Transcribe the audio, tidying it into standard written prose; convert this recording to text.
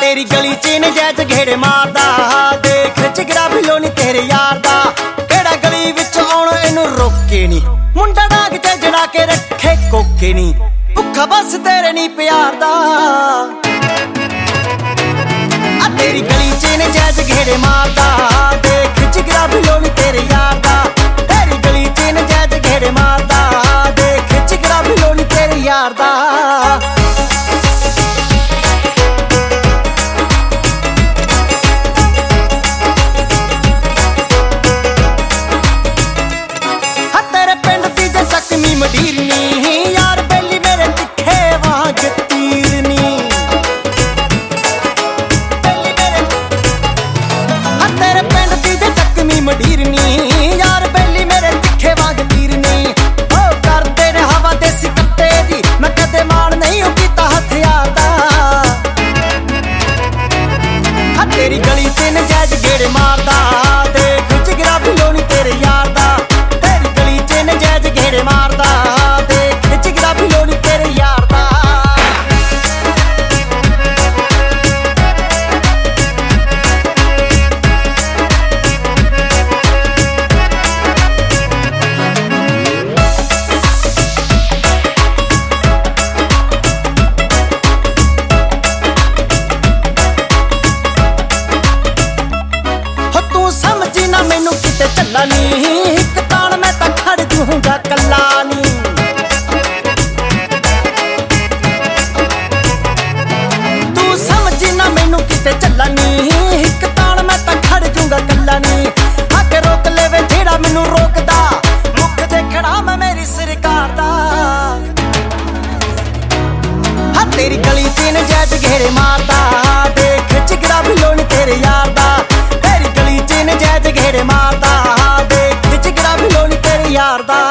तेरी गली च नजैज घेड़े मारदा देख जिगरा बिलो नी तेरे यार दा केड़ा गली विच आउण इनू रोके नी मुंडा डाग ते जड़ा के रखे कोके नी भुखा बस तेरे नी प्यार दा तेरी गली च नजैज घेड़े मारदा देख जिगरा बिलो नी तेरे यार दा तेरी गली च नजैज घेड़े मारदा देख जिगरा बिलो नी तेरे यार दा मडीरनी यार बेली मेरे तिखे वांग तीरनी तेरे पिंड दी जे चकमी मडीरनी यार बेली मेरे तिखे वांग तीरनी ओ करदे ने हवा देसी कट्टे दी मैं कदे मान नहीं कीता हथियार दा तेरी गली च नजैज गेड़े मारदा देख जिगरा बिलो नी तेरे यार दा तेरी गली च नजैज गेड़े मारदा मैनू किते चला नी एक तान मैं तां खड़ जूंगा कल्ला नी तू समझी ना मैनू किते चला नी एक तान मैं तां खड़ जूंगा कल्ला नी आके रोक लेवे जेड़ा मैनू रोकदा मुख देखड़ा मैं मेरी सरकार दा तेरी गली च नजैज घेड़े मारदा देख जिगरा बिलो नी तेरे यार दा तेरी गली च नजैज घेड़े मारदा देख जिगरा बिलो नी तेरे यार दा